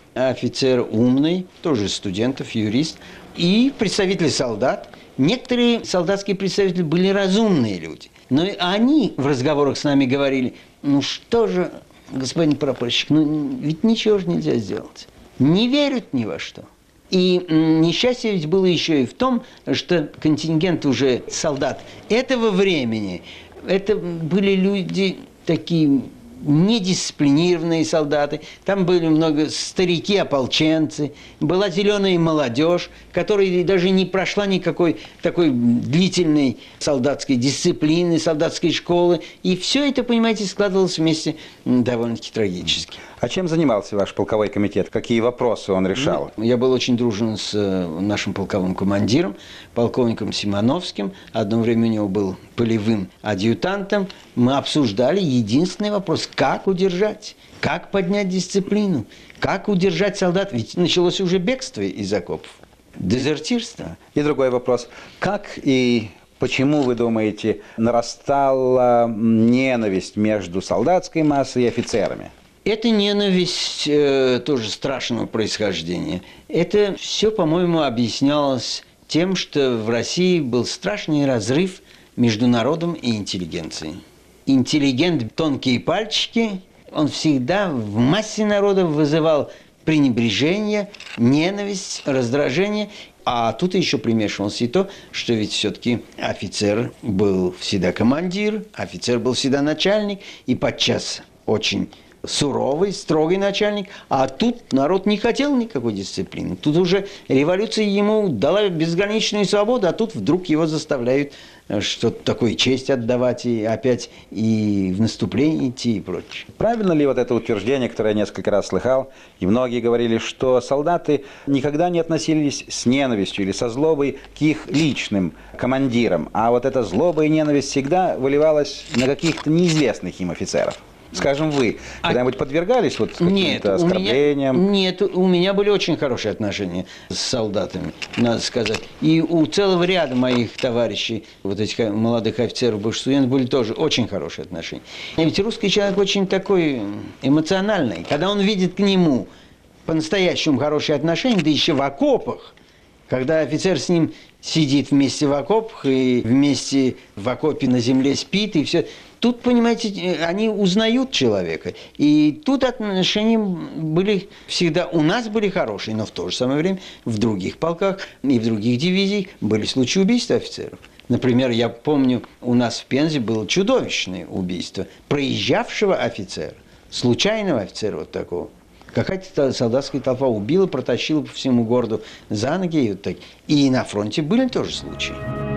офицер умный, тоже студентов, юрист, и представители солдат. Некоторые солдатские представители были разумные люди. Но они в разговорах с нами говорили: ну что же, господин прапорщик, ну ведь ничего же нельзя сделать. Не верят ни во что. И несчастье ведь было еще и в том, что контингент уже солдат этого времени, это были люди такие недисциплинированные солдаты, там были много старики-ополченцы, была зеленая молодежь, которая даже не прошла никакой такой длительной солдатской дисциплины, солдатской школы. И все это, понимаете, складывалось вместе довольно-таки трагически. А чем занимался ваш полковой комитет? Какие вопросы он решал? Ну, я был очень дружен с нашим полковым командиром, полковником Симоновским. Одно время у него был полевым адъютантом. Мы обсуждали единственный вопрос: как удержать, как поднять дисциплину, как удержать солдат. Ведь началось уже бегство из окопов, дезертирство. И другой вопрос: как и почему, вы думаете, нарастала ненависть между солдатской массой и офицерами? Это ненависть э, тоже страшного происхождения. Это все, по-моему, объяснялось тем, что в России был страшный разрыв между народом и интеллигенцией. Интеллигент, тонкие пальчики, он всегда в массе народа вызывал пренебрежение, ненависть, раздражение. А тут еще примешивалось и то, что ведь все-таки офицер был всегда командир, офицер был всегда начальник, и подчас очень суровый, строгий начальник, а тут народ не хотел никакой дисциплины. Тут уже революция ему дала безграничную свободу, а тут вдруг его заставляют что-то такое, честь отдавать, и опять и в наступление идти и прочее. Правильно ли вот это утверждение, которое я несколько раз слыхал, и многие говорили, что солдаты никогда не относились с ненавистью или со злобой к их личным командирам, а вот эта злоба и ненависть всегда выливалась на каких-то неизвестных им офицеров? Скажем, вы когда-нибудь подвергались вот каким-то оскорблениям? У меня, нет, у меня были очень хорошие отношения с солдатами, надо сказать. И у целого ряда моих товарищей, вот этих молодых офицеров, бывших студентов, были тоже очень хорошие отношения. И ведь русский человек очень такой эмоциональный. Когда он видит к нему по-настоящему хорошие отношения, да еще в окопах, когда офицер с ним сидит вместе в окопах и вместе в окопе на земле спит, и все. Тут, понимаете, они узнают человека. И тут отношения были всегда, у нас были хорошие, но в то же самое время в других полках и в других дивизиях были случаи убийства офицеров. Например, я помню, у нас в Пензе было чудовищное убийство проезжавшего офицера, случайного офицера вот такого. Какая-то солдатская толпа убила, протащила по всему городу за ноги. И, вот так. И на фронте были тоже случаи.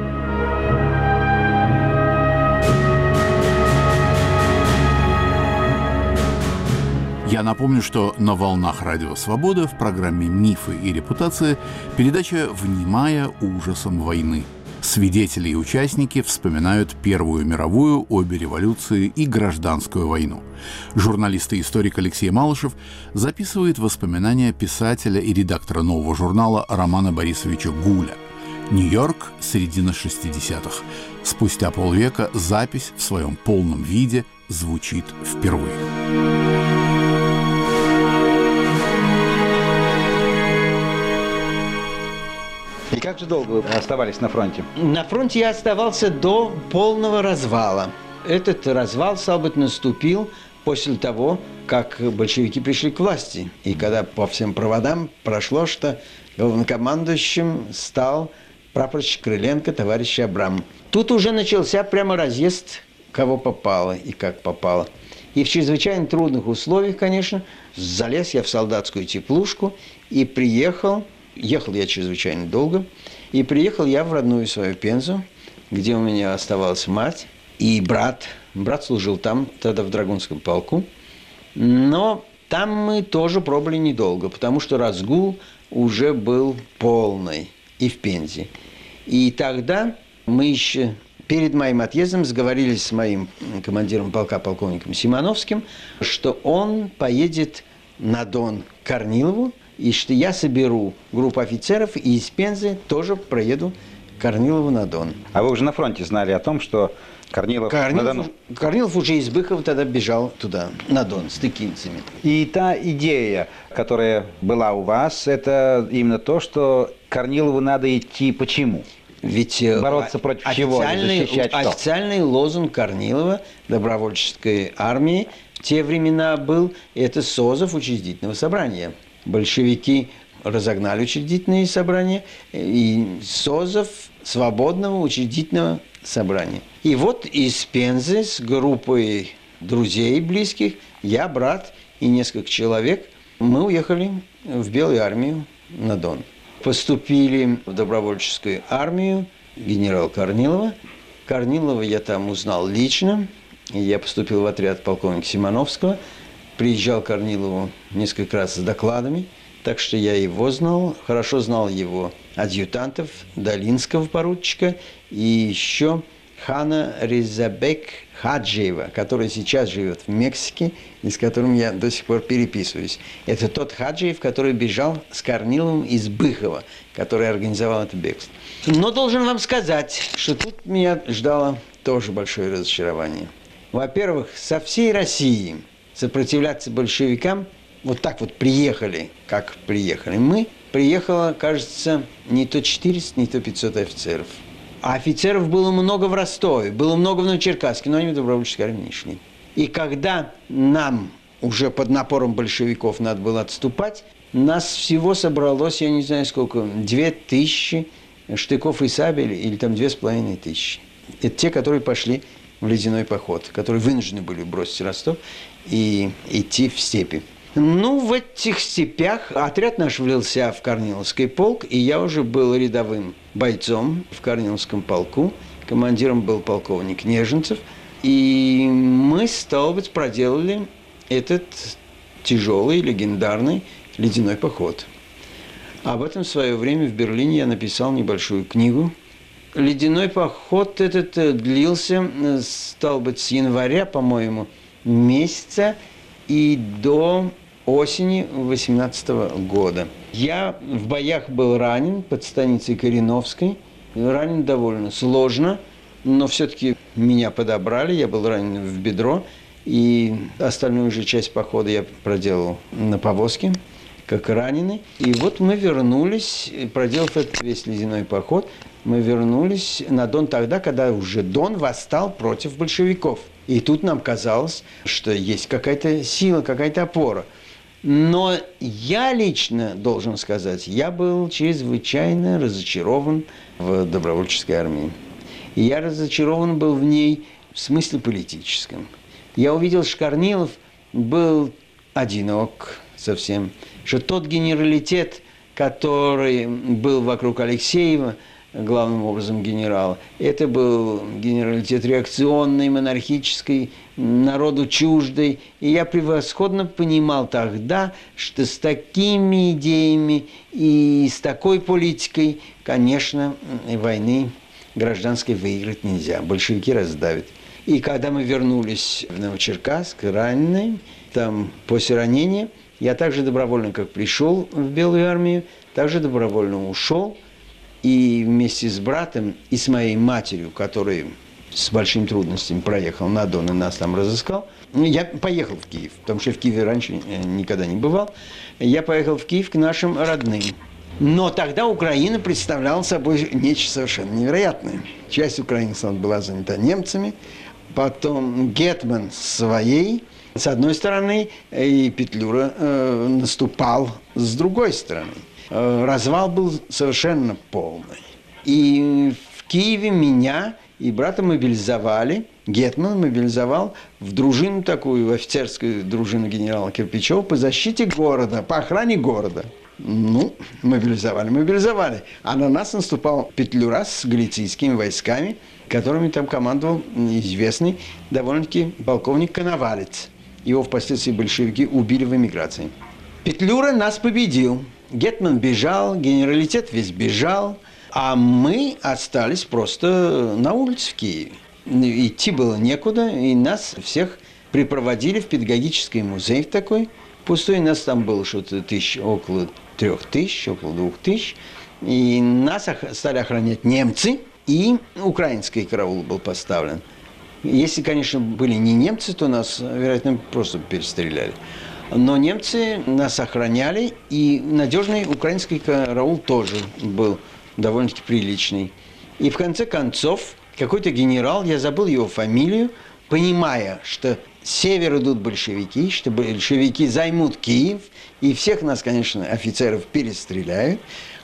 Я напомню, что на волнах Радио Свобода в программе «Мифы и репутация» передача «Внимая ужасам войны». Свидетели и участники вспоминают Первую мировую, обе революции и гражданскую войну. Журналист и историк Алексей Малышев записывает воспоминания писателя и редактора нового журнала Романа Борисовича Гуля. Нью-Йорк, середина шестидесятых. Спустя полвека запись в своем полном виде звучит впервые. И как же долго вы оставались на фронте? На фронте я оставался до полного развала. Этот развал, стал быть, наступил после того, как большевики пришли к власти. И когда по всем проводам прошло, что главнокомандующим стал прапорщик Крыленко, товарищ Абрам. Тут уже начался прямо разъезд, кого попало и как попало. И в чрезвычайно трудных условиях, конечно, залез я в солдатскую теплушку и приехал. Ехал я чрезвычайно долго, и приехал я в родную свою Пензу, где у меня оставалась мать и брат. Брат служил там, тогда в Драгунском полку. Но там мы тоже пробыли недолго, потому что разгул уже был полный и в Пензе. И тогда мы еще перед моим отъездом сговорились с моим командиром полка, полковником Симоновским, что он поедет на Дон к Корнилову, и что я соберу группу офицеров и из Пензы тоже проеду к Корнилову на Дон. А вы уже на фронте знали о том, что Корнилов, Корнилов, на Дону. Корнилов уже из Быхова тогда бежал туда, на Дон, с тыкинцами. И та идея, которая была у вас, это именно то, что Корнилову надо идти почему? Ведь бороться против чего? Защищать что? Официальный лозунг Корнилова, добровольческой армии, в те времена был, это созыв учредительного собрания. Большевики разогнали учредительные собрания и созыв свободного учредительного собрания. И вот из Пензы с группой друзей близких, я, брат и несколько человек, мы уехали в Белую армию на Дон. Поступили в добровольческую армию генерала Корнилова. Корнилова я там узнал лично. Я поступил в отряд полковника Симоновского. Приезжал к Корнилову несколько раз с докладами. Так что я его знал, хорошо знал его адъютантов, Долинского поручика и еще Хана Резабек Хаджиева, который сейчас живет в Мексике и с которым я до сих пор переписываюсь. Это тот Хаджиев, который бежал с Корниловым из Быхова, который организовал это бегство. Но должен вам сказать, что тут меня ждало тоже большое разочарование. Во-первых, со всей России сопротивляться большевикам вот так вот приехали, как приехали мы. Приехало, кажется, не то четыреста, не то пятьсот офицеров. А офицеров было много в Ростове, было много в Новочеркасске, но они в добровольческой армии не шли. И когда нам уже под напором большевиков надо было отступать, нас всего собралось, я не знаю сколько, две тысячи штыков и сабель, или там две с половиной тысячи. Это те, которые пошли в ледяной поход, которые вынуждены были бросить Ростов и идти в степи. Ну, в этих степях отряд наш влился в Корниловский полк, и я уже был рядовым бойцом в Корниловском полку. Командиром был полковник Неженцев. И мы, стало быть, проделали этот тяжелый, легендарный ледяной поход. Об этом в свое время в Берлине я написал небольшую книгу. Ледяной поход этот длился, стало быть, с января, по-моему, месяца и до осени восемнадцатого года. Я в боях был ранен под станицей Кореновской. Ранен довольно сложно, но все-таки меня подобрали. Я был ранен в бедро. И остальную же часть похода я проделал на повозке, как раненый. И вот мы вернулись, проделав этот весь ледяной поход, мы вернулись на Дон тогда, когда уже Дон восстал против большевиков. И тут нам казалось, что есть какая-то сила, какая-то опора. Но я лично, должен сказать, я был чрезвычайно разочарован в добровольческой армии. И я разочарован был в ней в смысле политическом. Я увидел, что Корнилов был одинок совсем, что тот генералитет, который был вокруг Алексеева, главным образом генерала, это был генералитет реакционный, монархический, народу чуждый. И я превосходно понимал тогда, что с такими идеями и с такой политикой, конечно, войны гражданской выиграть нельзя. Большевики раздавят. И когда мы вернулись в Новочеркасск, раненые, там после ранения, я также добровольно, как пришел в Белую армию, также добровольно ушел. И вместе с братом и с моей матерью, который с большими трудностями проехал на Дон и нас там разыскал, я поехал в Киев, потому что в Киеве раньше никогда не бывал. Я поехал в Киев к нашим родным. Но тогда Украина представляла собой нечто совершенно невероятное. Часть Украины была занята немцами, потом гетман своей, с одной стороны, и Петлюра э, наступал с другой стороны. Развал был совершенно полный. И в Киеве меня и брата мобилизовали, гетман мобилизовал в дружину такую, в офицерскую дружину генерала Кирпичева по защите города, по охране города. Ну, мобилизовали, мобилизовали. А на нас наступал Петлюра с галицийскими войсками, которыми там командовал известный довольно-таки полковник Коновалец. Его впоследствии большевики убили в эмиграции. Петлюра нас победил. Гетман бежал, генералитет весь бежал, а мы остались просто на улице в Киеве. Идти было некуда, и нас всех припроводили в педагогический музей такой пустой. Нас там было что-то тысяч, около трех тысяч, около двух тысяч. И нас стали охранять немцы, и украинский караул был поставлен. Если, конечно, были не немцы, то нас, вероятно, просто перестреляли. Но немцы нас охраняли, и надежный украинский караул тоже был довольно-таки приличный. И в конце концов, какой-то генерал, я забыл его фамилию, понимая, что с севера идут большевики, что большевики займут Киев, и всех нас, конечно, офицеров перестреляют,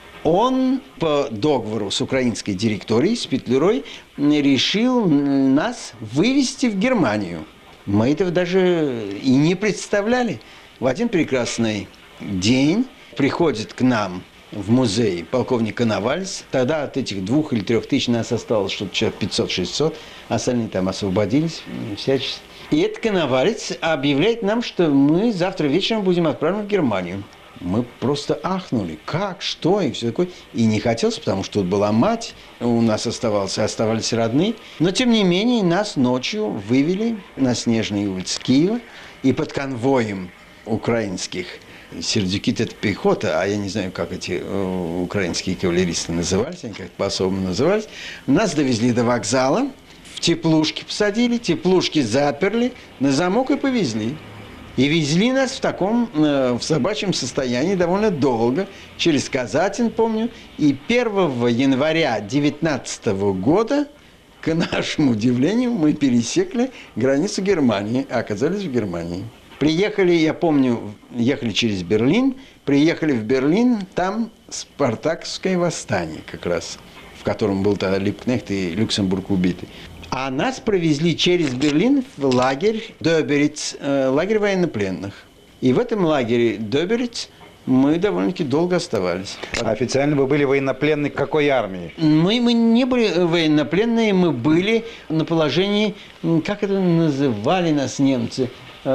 он по договору с украинской директорией, с Петлюрой, решил нас вывести в Германию. Мы этого даже и не представляли. В один прекрасный день приходит к нам в музей полковник Коновальц. Тогда от этих двух или трех тысяч нас осталось что-то человек пятьсот-шестьсот, остальные там освободились всячески. И этот Коновалец объявляет нам, что мы завтра вечером будем отправлены в Германию. Мы просто ахнули. Как? Что? И все такое. И не хотелось, потому что тут была мать, у нас оставался, оставались родные. Но, тем не менее, нас ночью вывели на снежные улицы Киева. И под конвоем украинских сердюки – это пехота, а я не знаю, как эти э, украинские кавалеристы назывались, они как-то по-особому назывались. Нас довезли до вокзала, в теплушки посадили, теплушки заперли, на замок и повезли. И везли нас в таком, э, в собачьем состоянии довольно долго, через Казатин, помню. И первого января девятнадцатого года, к нашему удивлению, мы пересекли границу Германии, а оказались в Германии. Приехали, я помню, ехали через Берлин, приехали в Берлин, там спартаковское восстание как раз, в котором был тогда Липкнехт и Люксембург убиты. А нас провезли через Берлин в лагерь Дёбериц, лагерь военнопленных. И в этом лагере Дёбериц мы довольно-таки долго оставались. А официально вы были военнопленны какой армии? Мы, мы не были военнопленные, мы были на положении, как это называли нас немцы,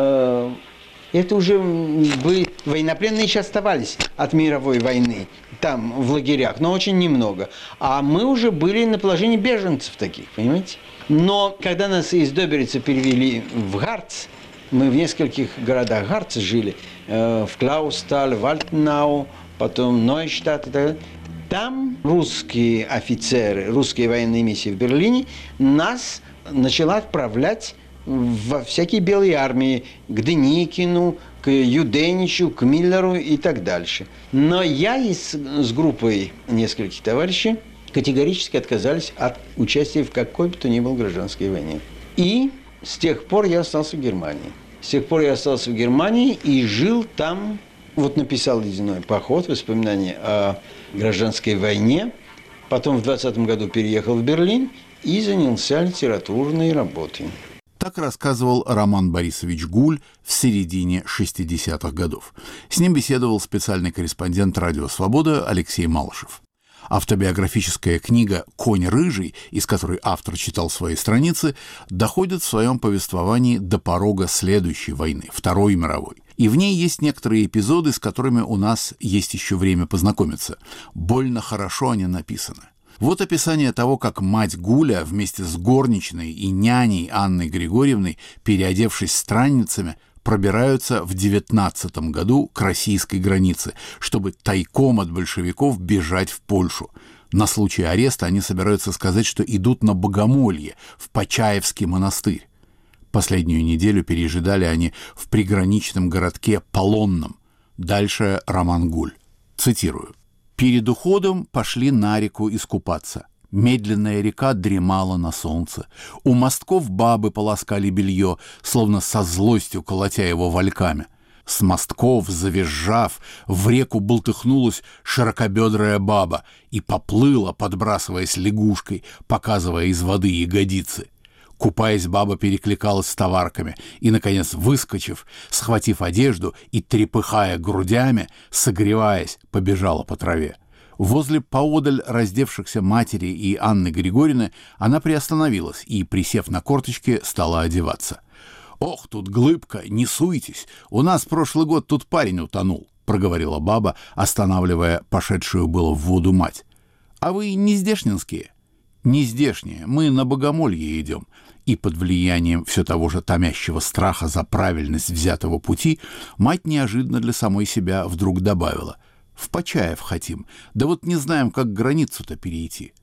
это уже были, военнопленные еще оставались от мировой войны, там, в лагерях, но очень немного. А мы уже были на положении беженцев таких, понимаете? Но когда нас из Дёберица перевели в Гарц, мы в нескольких городах Гарца жили, э, в Клаусталь, Вальтнау, потом Нойштадт и так далее. Там русские офицеры, русские военные миссии в Берлине нас начала отправлять во всякие белые армии, к Деникину, к Юденичу, к Миллеру и так дальше. Но я и с, с группой нескольких товарищей категорически отказались от участия в какой бы то ни было гражданской войне. И с тех пор я остался в Германии. С тех пор я остался в Германии и жил там. Вот написал «Ледяной поход», воспоминания о гражданской войне. Потом в двадцатом году переехал в Берлин и занялся литературной работой. Так рассказывал Роман Борисович Гуль в середине шестидесятых годов. С ним беседовал специальный корреспондент «Радио Свобода» Алексей Малышев. Автобиографическая книга «Конь рыжий», из которой автор читал свои страницы, доходит в своем повествовании до порога следующей войны, Второй мировой. И в ней есть некоторые эпизоды, с которыми у нас есть еще время познакомиться. Больно хорошо они написаны. Вот описание того, как мать Гуля вместе с горничной и няней Анной Григорьевной, переодевшись странницами, пробираются в девятнадцатом году к российской границе, чтобы тайком от большевиков бежать в Польшу. На случай ареста они собираются сказать, что идут на Богомолье, в Почаевский монастырь. Последнюю неделю пережидали они в приграничном городке Полонном. Дальше Роман Гуль. Цитирую. «Перед уходом пошли на реку искупаться. Медленная река дремала на солнце. У мостков бабы полоскали белье, словно со злостью колотя его вальками. С мостков, завизжав, в реку бултыхнулась широкобедрая баба и поплыла, подбрасываясь лягушкой, показывая из воды ягодицы. Купаясь, баба перекликалась с товарками и, наконец, выскочив, схватив одежду и трепыхая грудями, согреваясь, побежала по траве. Возле поодаль раздевшихся матери и Анны Григорьевны она приостановилась и, присев на корточки, стала одеваться. «Ох, тут глыбка, не суйтесь, у нас прошлый год тут парень утонул», — проговорила баба, останавливая пошедшую было в воду мать. «А вы не здешнинские?» «Не здешние, мы на Богомолье идем». И под влиянием все того же томящего страха за правильность взятого пути мать неожиданно для самой себя вдруг добавила: «В Почаев хотим, да вот не знаем, как границу-то перейти».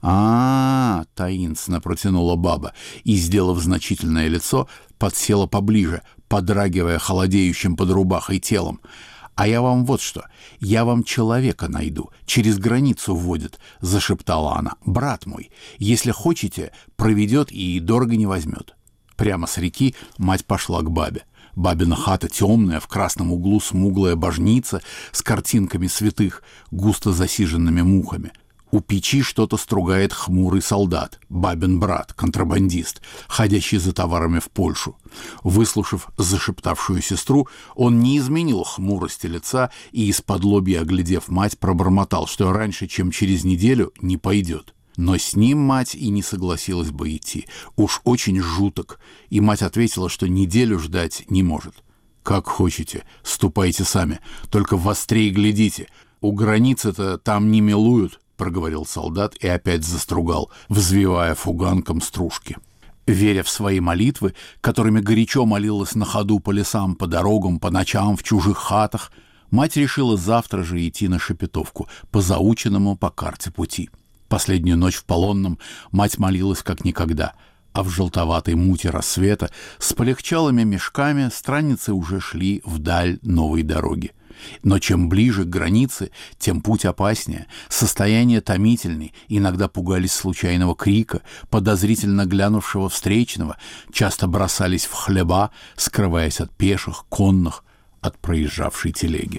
А, таинственно протянула баба и, сделав значительное лицо, подсела поближе, подрагивая холодеющим под рубахой телом. «А я вам вот что, я вам человека найду, через границу вводит», — зашептала она. «Брат мой, если хотите, проведет и дорого не возьмет». Прямо с реки мать пошла к бабе. Бабина хата темная, в красном углу смуглая божница с картинками святых, густо засиженными мухами. У печи что-то стругает хмурый солдат, бабин брат, контрабандист, ходящий за товарами в Польшу. Выслушав зашептавшую сестру, он не изменил хмурости лица и, из-под лобья оглядев мать, пробормотал, что раньше, чем через неделю, не пойдет. Но с ним мать и не согласилась бы идти. Уж очень жуток. И мать ответила, что неделю ждать не может. «Как хотите, ступайте сами, только вострей глядите. У границы-то там не милуют», — проговорил солдат и опять застругал, взвивая фуганком стружки. Веря в свои молитвы, которыми горячо молилась на ходу по лесам, по дорогам, по ночам, в чужих хатах, мать решила завтра же идти на Шепетовку по заученному по карте пути. Последнюю ночь в Полонном мать молилась как никогда, а в желтоватой муте рассвета с полегчалыми мешками странницы уже шли вдаль новой дороги. Но чем ближе к границе, тем путь опаснее, состояние томительней, иногда пугались случайного крика, подозрительно глянувшего встречного, часто бросались в хлеба, скрываясь от пеших, конных, от проезжавшей телеги.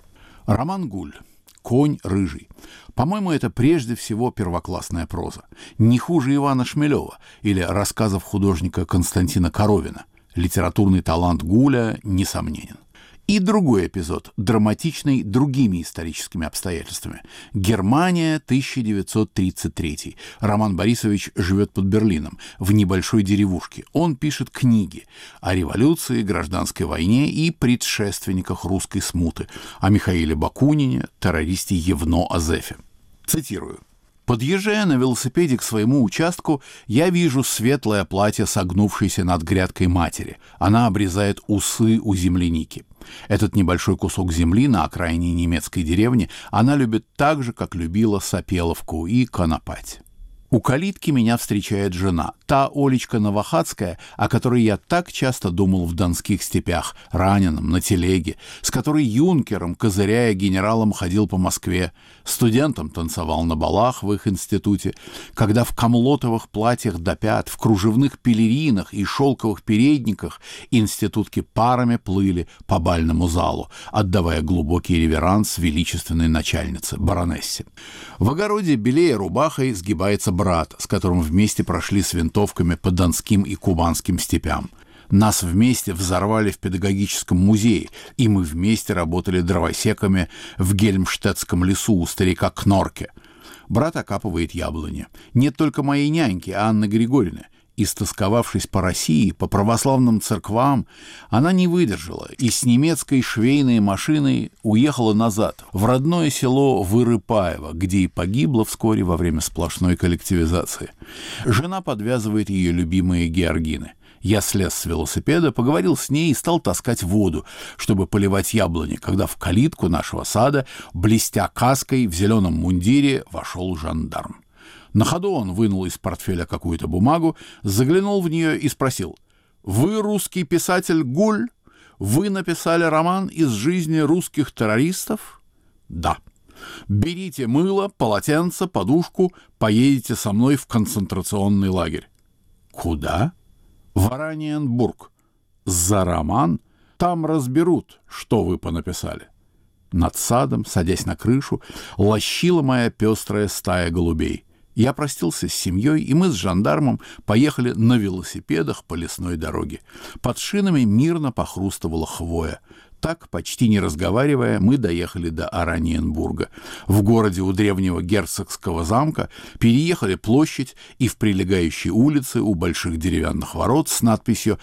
Роман Гуль. «Конь рыжий». По-моему, это прежде всего первоклассная проза. Не хуже Ивана Шмелева или рассказов художника Константина Коровина. Литературный талант Гуля несомненен. И другой эпизод, драматичный другими историческими обстоятельствами. Германия, тысяча девятьсот тридцать третий. Роман Борисович живет под Берлином, в небольшой деревушке. Он пишет книги о революции, гражданской войне и предшественниках русской смуты, о Михаиле Бакунине, террористе Евно Азефе. Цитирую. «Подъезжая на велосипеде к своему участку, я вижу светлое платье, согнувшееся над грядкой матери. Она обрезает усы у земляники. Этот небольшой кусок земли на окраине немецкой деревни она любит так же, как любила Сапеловку и Конопать. У калитки меня встречает жена, та Олечка Новохадская, о которой я так часто думал в донских степях, раненом, на телеге, с которой юнкером, козыряя генералом, ходил по Москве, студентом танцевал на балах в их институте, когда в камлотовых платьях до пят, в кружевных пелеринах и шелковых передниках институтки парами плыли по бальному залу, отдавая глубокий реверанс величественной начальнице, баронессе. В огороде, белея рубахой, сгибается брат, с которым вместе прошли с винтовками по донским и кубанским степям. Нас вместе взорвали в педагогическом музее, и мы вместе работали дровосеками в Гельмштедтском лесу у старика Кнорке. Брат окапывает яблони. Нет только моей няньки, Анны Григорьевны. Истосковавшись по России, по православным церквам, она не выдержала и с немецкой швейной машиной уехала назад, в родное село Вырыпаево, где и погибла вскоре во время сплошной коллективизации. Жена подвязывает ее любимые георгины. Я слез с велосипеда, поговорил с ней и стал таскать воду, чтобы поливать яблони, когда в калитку нашего сада, блестя каской в зеленом мундире, вошел жандарм. На ходу он вынул из портфеля какую-то бумагу, заглянул в нее и спросил: «Вы русский писатель Гуль? Вы написали роман из жизни русских террористов?» «Да». «Берите мыло, полотенце, подушку, поедете со мной в концентрационный лагерь». «Куда?» «В Ораниенбург». «За роман? Там разберут, что вы понаписали». Над садом, садясь на крышу, лощила моя пестрая стая голубей. Я простился с семьей, и мы с жандармом поехали на велосипедах по лесной дороге. Под шинами мирно похрустывала хвоя. Так, почти не разговаривая, мы доехали до Ораниенбурга. В городе у древнего герцогского замка переехали площадь и в прилегающей улице у больших деревянных ворот с надписью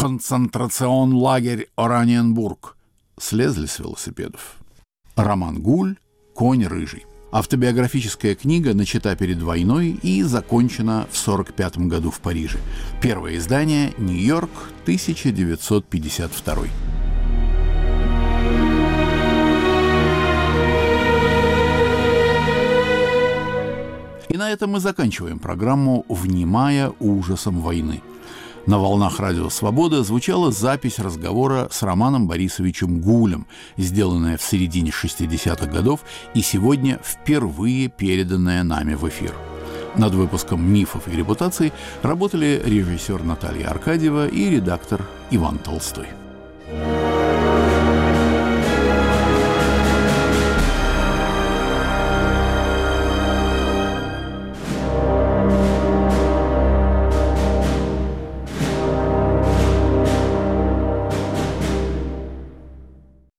«Концентрационлагерь Ораниенбург». Слезли с велосипедов. Роман Гуль «Конь рыжий». Автобиографическая книга начата перед войной и закончена в сорок пятом году в Париже. Первое издание «Нью-Йорк, тысяча девятьсот пятьдесят второй». И на на этом мы заканчиваем программу «Внимая ужасам войны». На волнах радио «Свобода» звучала запись разговора с Романом Борисовичем Гулем, сделанная в середине шестидесятых годов и сегодня впервые переданная нами в эфир. Над выпуском «Мифов и репутаций» работали режиссер Наталья Аркадьева и редактор Иван Толстой.